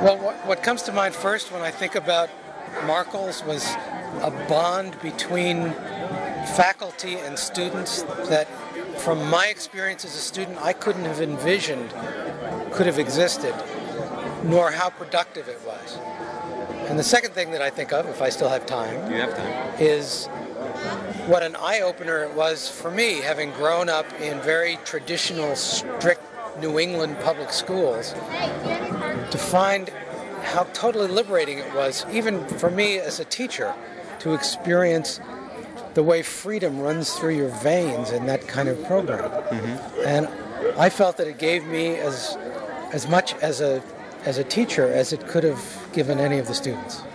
Well, what comes to mind first when I think about Markles was a bond between faculty and students that, from my experience as a student, I couldn't have envisioned could have existed, nor how productive it was. And the second thing that I think of, if I still have time, You have time. is what an eye-opener it was for me, having grown up in very traditional, strict New England public schools, to find how totally liberating it was, even for me as a teacher, to experience the way freedom runs through your veins in that kind of program. And I felt that it gave me as much as a teacher as it could have given any of the students.